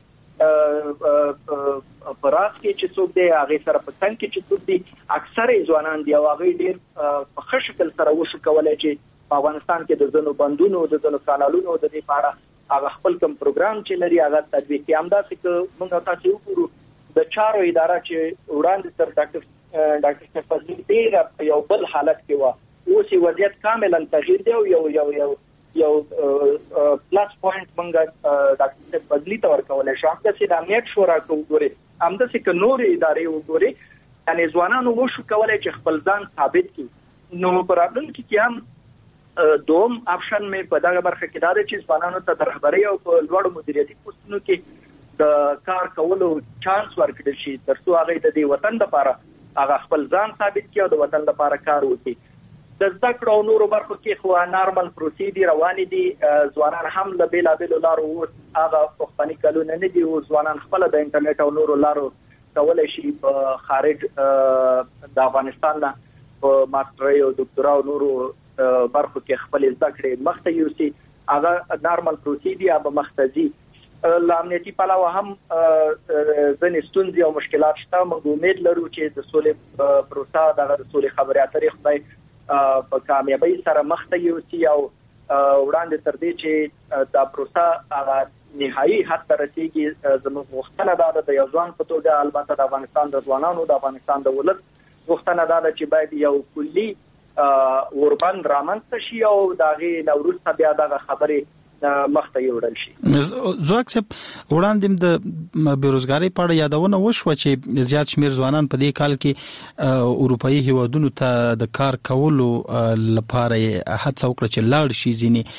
پراس کې چې څوک دی هغه سره په څنګه کې چې څوک دی اکثره ځوانان دی او هغه ډیر په ښه شکل سره وشو کولای چې په افغانستان کې د ځنو بندونو د ځنو کانالونو د دې لپاره هغه خپل کوم پروګرام چې لري هغه تطبیق کې همداسې چې موږ تاسو وګورو د چارو اداره چې وړاندې تر ډاکټر شفاعي ډیر یو بل حالت کې و اوس وضعیت کاملا تغییر دی او یو پلس پوینټ مونږه ډاکټر بدلی تور کولای شو هم چې د امنیت شورا کوي هم د څه نور ادارې وګوري یعنی ځوانانو وشو کولای چې خپل ځان ثابت کړي نو پرابلم کې هم دوم اپشن مې په دغه برخه کې دا چې ځوانانو ته د رهبرۍ او په لوړ مدیریتي پوسټونو کې د کار کولو چانس ورکړل شي ترڅو هغه د دې وطن لپاره هغه خپل ځان ثابت کړي او د وطن لپاره کار وکړي د زده کړو او نورو برخو کې خو نارمل پروسیډر روان دي ځوانان هم له بیلابېلو لارو هغه پخواني کلونه نه دي او ځوانان خپل د انټرنیټ او نورو لارو کولای شي په خارج د افغانستان نه په ماسترۍ او ډاکټرا او نورو برخو کې خپل زده کړې مخته یوسي هغه نارمل پروسیډر به مختزي لامنیتی پلاوه هم ځنې ستونزې او مشکلات شته موږ امید لرو چې د سولې پروسه د سولې خبرې اترې خدای په کامیابی سره مخته یوسي او وړاندې تر دې چې دا پروسه هغه نهایی حد ته رسیږي زموږ غوښتنه ده د یو ځوان په توګه البته د افغانستان د ځوانانو د افغانستان د ولس غوښتنه ده چې باید یو کلی اوربند رامنځته شي او د هغې نه وروسته بیا دغه خبرې مخته یوړل شي. زوک صاحب وړاندې د بیروزګاری په اړه یادونه وشوه چې زیات شمیر ځوانان په دې کال کې اروپאי هیوادونو ته د کار کولو لپاره هڅه وکړه چې لاړ شي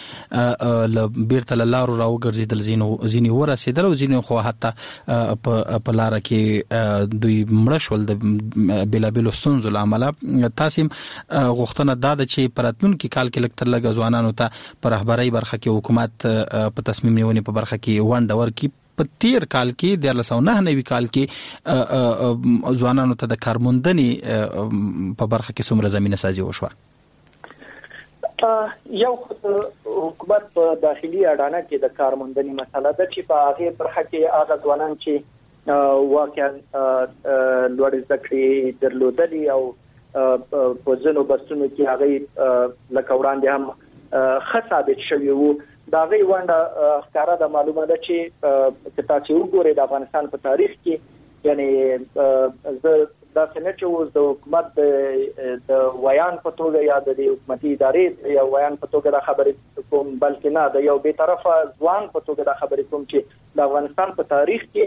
ځینې بیرته له لارو راوګرځېدل ځینې ورسېدل او ځینې خو حتی په لاره کې دوی مړه شول د بیلابېلو ستونزو له امله. تاسو غوښتنه دا ده چې په راتلونکي کال کې لږ تر لږه ځوانانو ته په رهبرۍ برخه کې حکومت په تصمیم نیونې په برخه کې ونډه ورکړي په تیر کال کې 2009 کال کې ځوانانو ته د کارموندنې په برخه کې څومره زمينه سازي وشوه؟ یو حکومت په داخلي اډانه کې د کارموندنې مسله ده چې په هغه برخه کې هغه ځوانان چې واقعا لوړ زده کړې درلودلې او په ځینو بسونو کې هغه لکه وړاندې هم ثابت شوی وو دا غي ونده ښکارا د معلومه ده چې تاسو وګورئ د افغانستان په تاریخ کې یعنی دا څنګه چې د حکومت د ویان په توګه یا د حکومتي ادارې یا ویان په توګه د خبرې کوم بلکې نه د یو به طرفه ځوان په توګه د خبرې کوم چې د افغانستان په تاریخ کې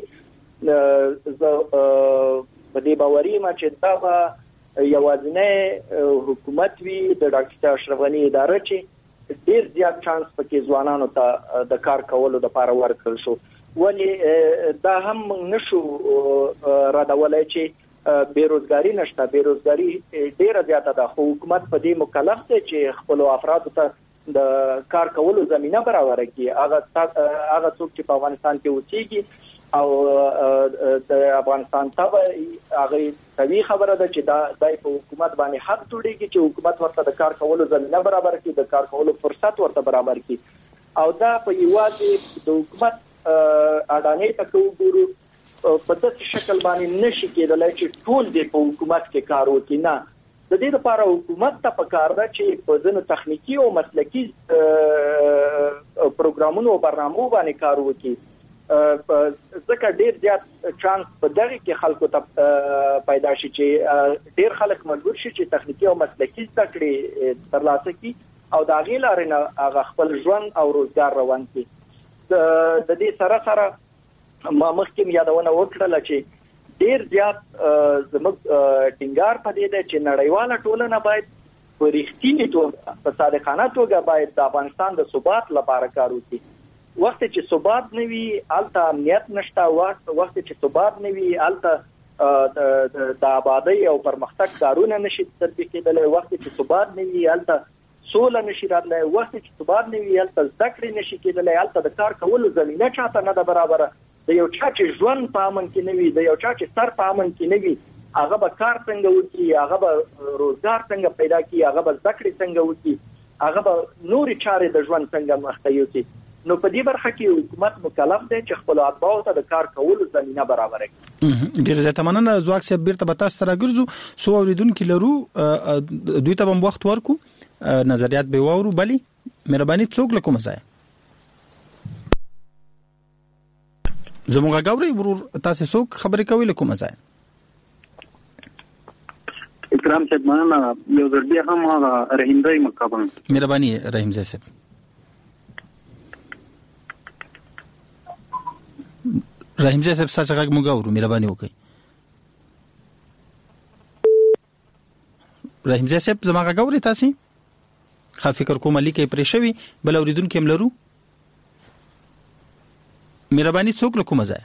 په دې باوري ما چې دا یوازینی حکومت وی د ډاکټر اشرف غنی اداره چې ډیر زیات چانس پکې ځوانانو ته د کار کولو لپاره ورکړل شو ولی دا هم نشو راډولای چې بیروزګاری نشته بیروزګاری ډیره زیاته ده خو حکومت په دې مکلف دی چې خپل افراد ته د کار کولو زمينه برابر کړي هغه څوک چې په افغانستان کې اوسېږي او د افغانستان ته هغه طبي خبره ده چې دا د حکومت باندې حق جوړيږي چې حکومت ورته د کار کولو زمينه برابر کړي د کار کولو فرصت ورته برابر کړي او دا په یوازې د حکومت اډانې ته وګورو په داسې شکل باندې نشي کېدلای چې ټول د حکومت کې کار وکړي نه د دې لپاره حکومت ته پکار ده چې په ځینو تخنیکی او مسلکی پروګرامونو او برنامو باندې کار وکړي ځکه ډیر زیات چانس په دغه کې خلکو ته پیدا شي چې ډیر خلک مجبور شي چې تخنیکی او مسلکی زده کړي ترلاسه کړي او د هغې لارې نه هغه خپل ژوند او روزګار روان کړي د دې سره ما مخکې یادونه وکړه چې ډیر زیات زموږ ټینګار پدې ده چې نړیواله ټولنه باید په رښتینې توګه په صادقانه توګه باید د افغانستان د ثبات لپاره کار وکړي وخت چې ثبات نه وي الته امنیت نشته وخت چې ثبات نه وي الته د آبادی او پرمختګ کارونه نشي تطبیق کېدلی وخت چې ثبات نه وي الته سوله نشي راتلی وخت چې ثبات نه وي الته زده کړې نشي کېدلی الته د کار کولو زمینه چاته نه ده برابره د یو چا چې ژوند په امن کې نه وي د یو چا چې سر په امن کې نه وي هغه به کار څنګه وکړي هغه به روزګار څنګه پیدا کړي هغه به زده کړې څنګه وکړي هغه به نورې چارې د ژوند څنګه مخته یوسي نو په دې برخه کې حکومت مکلف دی چې خپل اتباعو ته د کار کولو زمينه برابر کړي ډیر زیات مننه ځواک صاحب بیرته به تاسو راګرځو سو اوریدونکو لرو دوی ته هم وخت ورکو نظریات به وورو بلی مهرباني څوک لکوم ځای زموږه غوړي ورور تاسو څوک خبرې کوي لکوم ځای اکرام صاحب مننه یو ځل بیا هم رحیم زای مکابن مهرباني رحیم زای صاحب رحیم زای صاحب ساڅ غږ موږ اورو مهرباني وکړئ رحیم زای صاحب زموږه غوړي تاسو خا فکر کوم لیکي پرې شوی بل اوریدونکو هم لرو مهرباني څوک لکوم ځای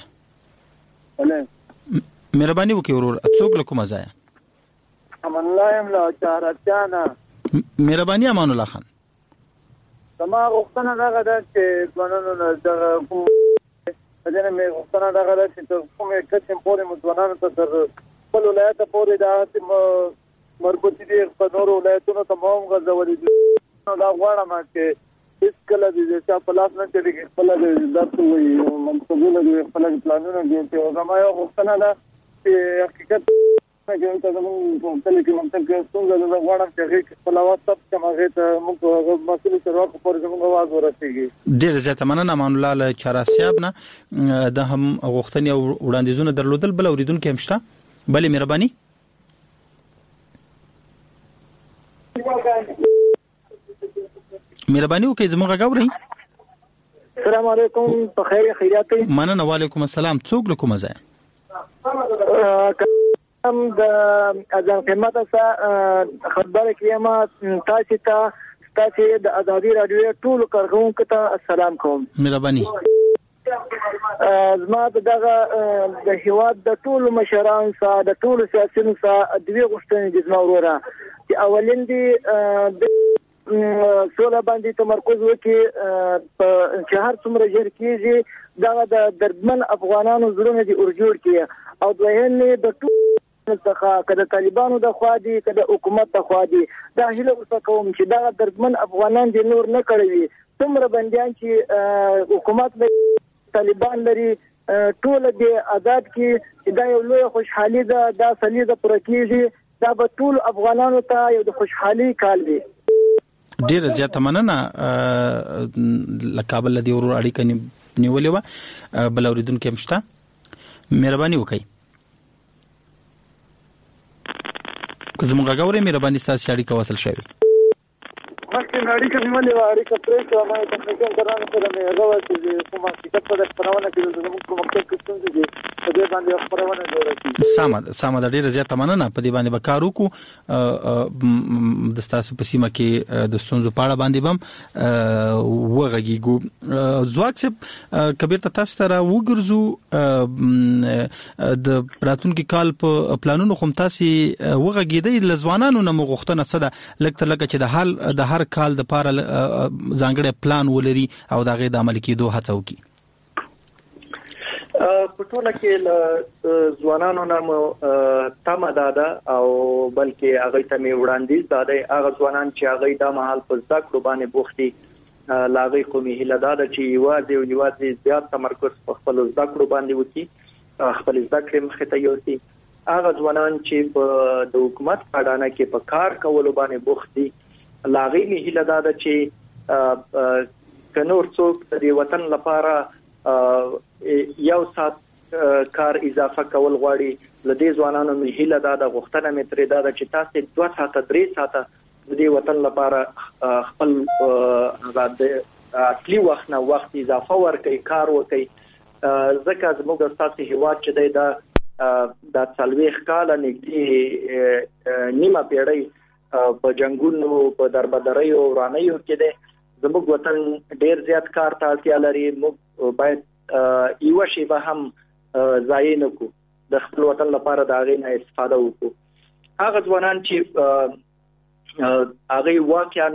مهرباني وکړئ ورور څوک لکوم ځای امان الله يم لا چارچانا مهرباني امان الله خان سما غوښتنه دغه ده چې قانونو دغه کوم دغه مې غوښتنه دغه ده چې کومه کچې پورې مځوانانو ته تر خپل ولایت پورې د مربوط دي په نورو ولایتونو ته مو غځولې نو دا غواړم چې هیڅ کله دې چې په لاس نه چې خپل د درته وي منصبونه دي خپل پلانونه دي چې زما یو غوښتنه ده چې حقیقت کې ته زموږ په تل کې ممکن کې څنګه د غواړم چې خپل واسطه کومه ته موږ مسؤل سره په زموږ आवाज ورسېږي ډیر زیات مننه امان الله له چاراسیاب نه د هم غوښتنې او وړاندیزونه درلودل بل اوریدونکو هم شته بلې مهرباني مهرباني وکړئ زموږ غوړي السلام علیکم په خیر خیریت مننه وعلیکم السلام څوک لکوم ځای هم د اذان خدمت سره خبره کوم تاسو ته د ازادي رادیو ټول کارکونکو ته السلام کوم مهرباني زما دغه د هیواد د ټول مشران سره د ټول سیاسيونو سره د وی غوښتنې د زما وروره چې اولین دي سوله باندې تمرکز وکړي چې هر څومره ژر کېږي دا د دردمن افغانانو زړونه دي ورجوړ کړي او دویم د ټول څخه کله طالبانو د خوا دي کله حکومت د خوا دي دا هیله وسه کوم چې دا دردمن افغانان دي نور نه کړوي څومره بنديان چې حکومت طالبان لري ټول دې آزاد کی دا یو لوی خوشحالي ده دا سلیزه پر کېږي دا به ټول افغانانو ته یو د خوشحالي کال دی. ډیر زیات مننه لکابل لدی ورور اړیکه نیولې و بل اوریدونکو مشته مهرباني وکړئ که زموږ غوړې مهرباني تاسو اړیکه وصل شوي مخکې اړیکه نیولې و اړیکه پرې ما د تکنیکل درانه سره مې غواړم چې کومه کیسه په خبرونه کې زموږ کوم مکتب کې څنګه دي په دې باندې خبرونه جوړه شي سم د ډیره زیاته مننه په دې باندې وکړو کو د تاسو په سیمه کې د ستونزو په اړه باندې بم وغږیږو زواک چې کبیر تاسو ته وګرځو د راتلونکي کال په پلانونو خو تاسو وغږیدي لزوانانو نه مغختنه څه ده لکه چې د هر کال د پاره ځانګړی پلان ولري او دا غي د عمل کېدو هڅه وکړي په ټوله کې ځوانانو نامو تمه ده او بلکې هغه ته می وړاندیز ده هغه ځوانان چې هغه د مهال په زده کړو باندې بوختي لاغي قومي هله ده چې یوازې زیات تمرکز په خپل زده کړو باندې وکړي خپل زده کړې مخې ته یوسي هغه ځوانان چې په د حکومت په اډانه کې په کار کولو باندې بوختي لاغي می هله ده چې کنور څوک د وطن لپاره یو سات کار اضافه کول غواړي لدې ځوانانو می هله ده غوښتنه می ترې ده چې تاسو 2 ساعته 3 ساعته د دې وطن لپاره خپل د اصلي وخت نه وخت اضافه ورکړي کار وکړي ځکه زموږ تاسو هیواد چې د څلويخ کال نږدې نیمه پیړۍ په جنگونو په دربدريو ورانیو کې ده زموږ وطن ډیر زیات کار ته اړتیا لري موږ باید یو شی به هم ضایع نکو د خپل وطن لپاره دا غي نه استفاده وکړو هغه ځوانان چې هغه واقعا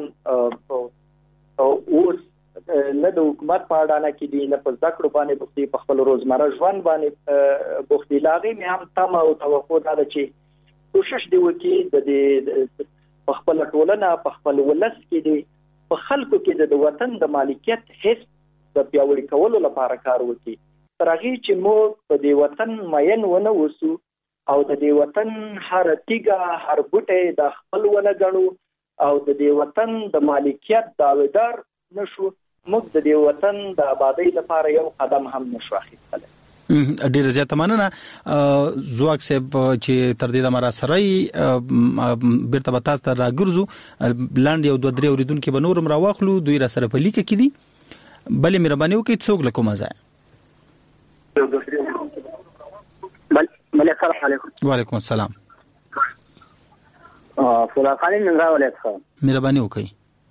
اوس نه د حکومت په اړه نه کې دي نه په ذکر باندې بوختي په خپل روزمره ژوند باندې بوختي لاغي مې هم تم او توقع ده چې کوشش دی وکړي د په خپل ټولنه په خپل ولس کې دي په خلکو کې د وطن د مالکیت حس د پیاوړي کولو لپاره کار وکړي ترغه چې موږ په دې وطن مېن ونه وسو او د دې وطن هر تیګه هر بوټه د خپل ونه غنو او د دې وطن د مالکیت داویدار نشو موږ د دې وطن د آبادی لپاره یو قدم هم نشو اخیستل ډیر زیات مننه زواک صاحب چې تر دې د مراسري بیرته بتاس ته راګرځو لاند یو 2-3 اوریدونکو به نورم راوخلو دوی را سره په لیکه کې دي بلې مهرباني وکړئ څوک لکه مزه بل السلام علیکم وعلیکم السلام فلان خالد من راولته مهرباني وکړئ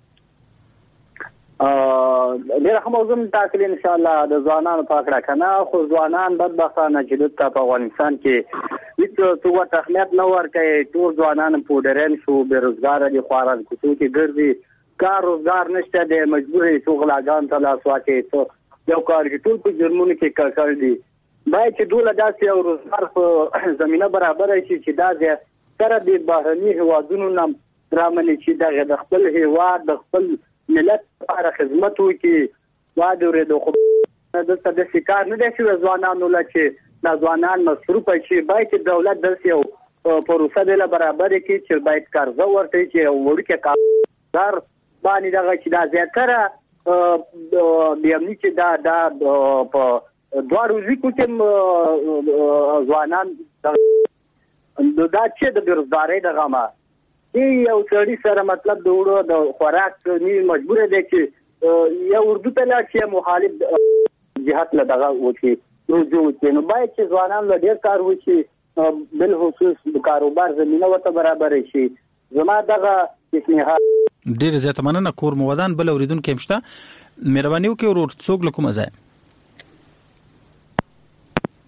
ډیر موضوع تاسو ان شاء الله د ځوانانو په اړه کنه خو ځوانان بدبختانه چې د افغانستان کې هیڅ څه اهمیت نه ورکوي ټول ځوانان په ډېرن شو بیروزګار دي خواران کوڅو کې ګرځي کار روزګار نشته د مجبورې شغلاګان ته لاس واچي یو کار کې ټول په جرمونو کې کار دي باید چې دوله داسې یو روزګار په زمينه برابر شي چې دا سره د بهرني هوادونو نام درامنې چې د خپل هواد د خپل ملت لپاره خدمت وکړي واده ورته خو د شکار نه دي چې ځوانانو لکه د ځوانان مصروف شي باید چې دولت د یو پروسه د برابر کې چې باید کارزه ورته چې وړکه کار باندې دغه چې دا زیاتره بیامني چې دا په دوه ورځې کې ځوانان دا چې د بیروزګارۍ د غما یو سړی سره مطلب د وړو د خوراک نی مجبور دی چې یو اردو ته لا چې مخالف جهات له دغه وتی رجوع کوي نو باید چې ځوانان له ډیر کار وکړي بل خصوص د کاروبار زمينه ورته برابر شي زما دغه پیشنهاد ډیر زیات مننه کور مودان بل اوریدونکو مشته مهرباني وکړئ ورور څوک لکه مزه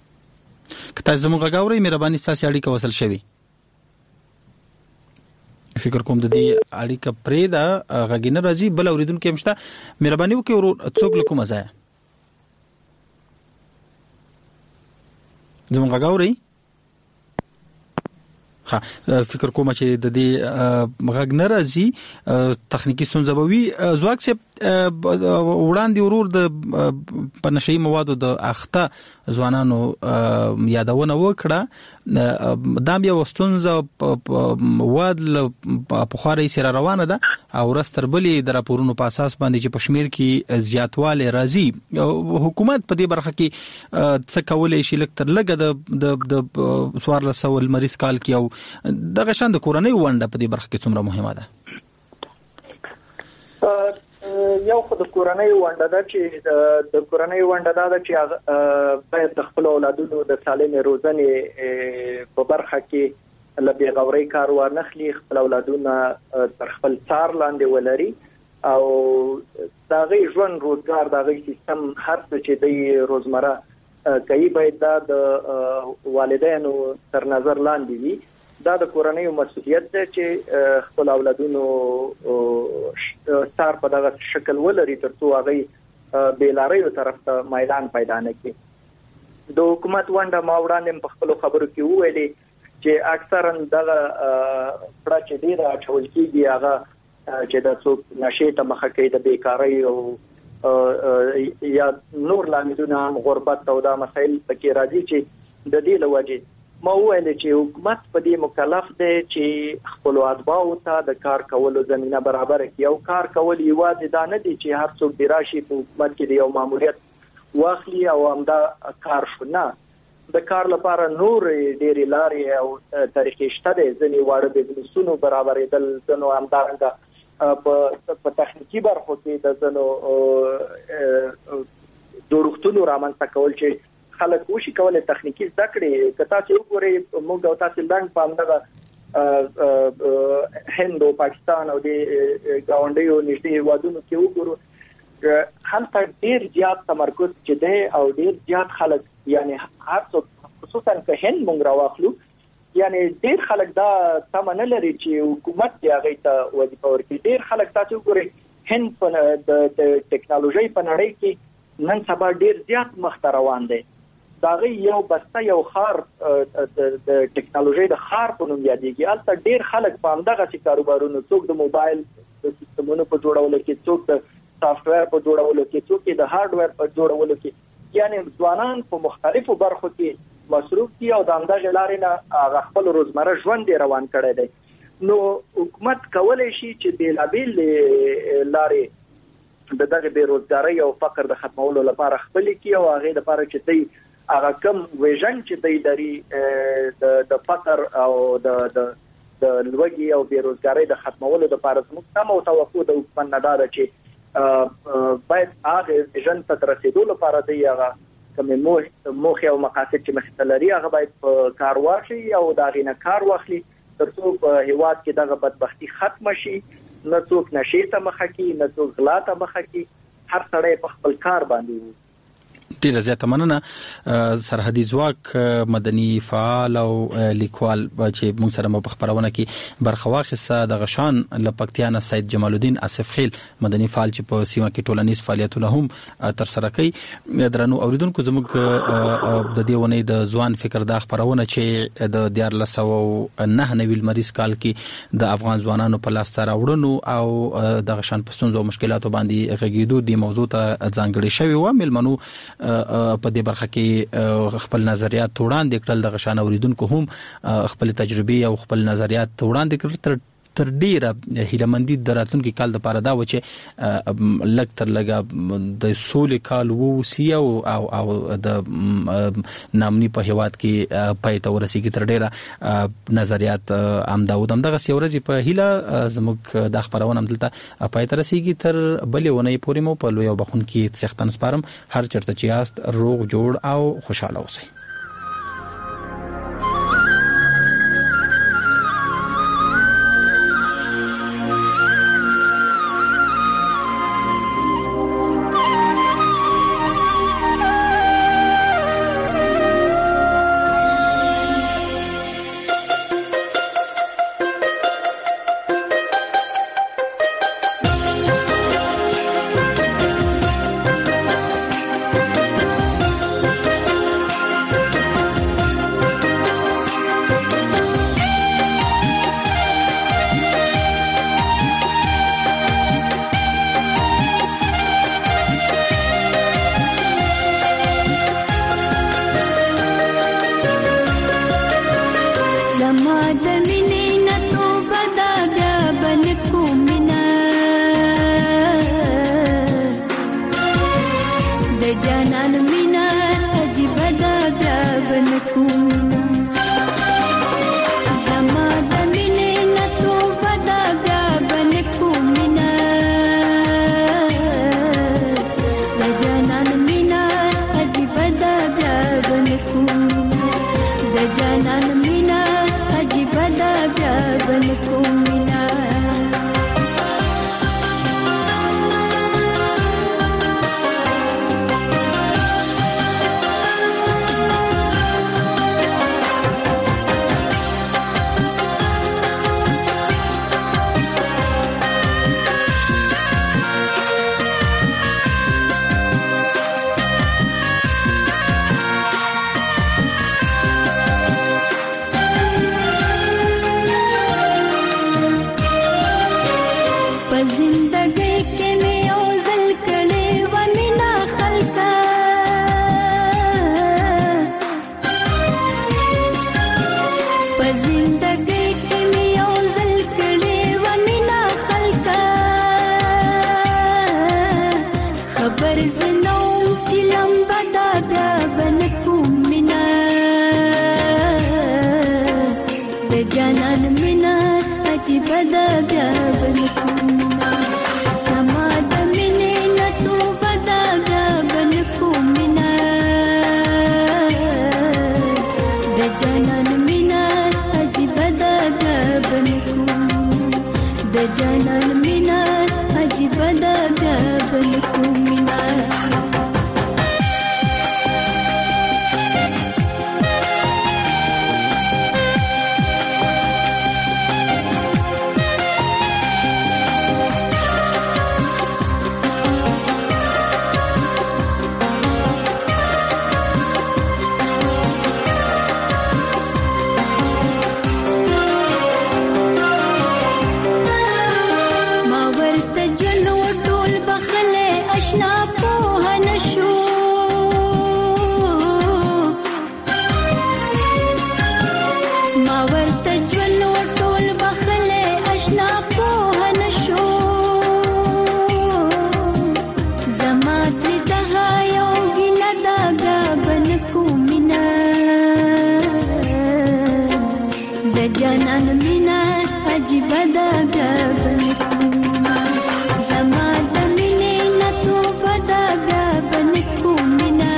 کته زموږ غاوري مهرباني تاسو اړیکه وصل شوي فکر کوم د دې اړیکه پرې دا غږینه راځي بل اوریدونکو مشته مهرباني وکړئ ورو څوک لکه مزه زموږ غاوري ها فکر کوم چې د دې غږ نه راځي تخنیکی ستونزه به وي زواک سه وړاندې ورور د پنشي موادو د اخته ځوانانو یادونه وکړه دا بیا وستونزه واد په خوري سره روانه ده او رستربلې د راپورونو په اساس باندې چې پښمیر کې زیاتواله راځي حکومت په دې برخه کې څه کولای شي لکتر لګه د سوار لسول مریض کال کې او دغه شان د کورنۍ ونده په دې برخه کې څومره مهمه ده یو خو د کورنۍ ونده ده چې د کورنۍ ونده ده چې باید د خپل اولادونو د سالمې روزنې په برخه کې لبي غوري کار ورنخلي خپل اولادونه تر خپل څار لاندې ولري او داغي ژوند روزګار داغي سیستم هر څه چې د روزمره کوي باید د والدینو تر نظر لاندې وي دا د کورنۍ مسؤلیت ده چې خپل اولادونو ستار په دغه شکل ولري ترڅو هغه بیلاري طرف ته میدان پیدا نه کړي د حکومت ونده ما وړاندې په خپل خبرو کې ویلي چې اکثرا دغه پړه چې دی دا ټول کېږي هغه چې د څوک نشي ته مخه کوي د بیکاری او یا نور لاملونه غربت او دا مسایل پکې راځي چې د دې لوجه ما ویل چې حکومت په دې مکلف دی چې خپل اتباعو ته د کار کولو زمينه برابر کړي او کار کول یوازې دا نه دي چې هر څوک دی راشي په حکومت کې دی یو ماموریت واخلي او همدا کار شو نه د کار لپاره نور ډېری لارې او طریقې شته دي ځنې واړه بزنسونو برابرېدل ځنو همدارنګه په تخنیکی برخو کې د ځنو جوړښتونو رامنځته کول چې خلک وشي کولای تخنیکی زده کړي کته چې وګوري موږ او تاسو بانک په همدغه هند او پاکستان او د گاونډیو نږدې وادونو کې وګورو خلک ډیر زیات تمرکز چې دی او ډیر زیات خلک یعنی هر څو خصوصا په هند موږ راوخلو یعنی ډیر خلک دا تمنه لري چې حکومت دی هغه ته وظیفه ورکړي ډیر خلک تاسو وګوري هند په د ټیکنالوژي په نړۍ کې نن سبا ډیر زیات مخ روان دي داغه یو بسته یو خار د ټیکنالوژي د خار په نوم یادېږي البته ډیر خلک په همدغه سي کاروبارونو څوک د موبایل سیستمونو په جوړولو کې څوک د سافټویر په جوړولو کې څوک د هارډویر په جوړولو کې یعنی ځوانان په مختلفو برخو کې مصروف دي او د همدغه لارې نه خپل روزمره ژوند روان کړي دي نو حکومت کولای شي چې بیلابیل لارې دغه بیروزګاری او فقر د ختمولو لپاره خپل کې او هغه لپاره چې دی هغه کوم ویژن چې دی لري د فقر او د لوږې او بیروزګاری د ختمولو لپاره موږ هم توقع د حکومت نه ده چې باید هغه ویژن ته رسیدو لپاره دی هغه کوم موخه او مقاصد چې مخته لري هغه باید په کار واخلي او دا غینه کار واخلي ترڅو په هیواد کې دغه بدبختی ختم شي نه څوک نشي ته مخه کی نه څوک غلا ته مخه کی هر سړی په خپل کار باندې ډیره زیاته مننه سرحدي ځواک مدني فعال او لیکوال چې موږ سره په خبرونه کې برخه واخیسته د غشان لپکتیانه سید جمال الدین اسف خیل مدني فعال چې په سیمه کې ټولنیز فعالیتونه هم تر سره کوي درنو اوریدونکو زموږ د دیونه د ځوان فکر د خبرونه چې د 1409 مریض کال کې د افغان ځوانانو په لاس ته راوړنو او د غشان پښتونزو او مشکلاتو باندې غږیدو د موضوع ته ځانګړي شوی و ملمنو په دې برخه کې خپل نظریات وړاندې کړل د غشان اوریدونکو هم خپل تجربه او خپل نظریات وړاندې کړل تر ډیره هیلمندي دراتونکو کال د پاره دا و چې لګ تر لګا د سولې کال وو سی او د نامني په هواد کې پېته ورسیږي تر ډیره نظریات امداود دغه سیورځي په هیله زموږ د خبرونه دلته پېته رسیږي تر بلې ونې پورې مو په لوی وبخون کې څختن سپارم هر چرته چې یاست روغ جوړ او خوشاله اوسئ خبر زنو چې لمبه دا بیا بنکوم مینا د جانان مینا عجیب دا بیا بنکوم مینا زما د مینې نه توبه دا بیا بنکوم مینا د جانان مینا عجیب دا بیا بنکوم د جانان مینا عجیب دا بیا بنکوم مینا جانان مینا عجیب دا بیا بنکوم زما د مینې نه توبه دا بیا بنکوم مینا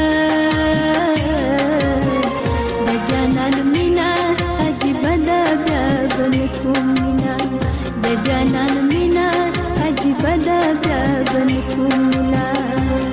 د جانان مینا عجیب دا بیا بنکوم مینا د جانان مینا عجیب دا بیا بنکوم مینا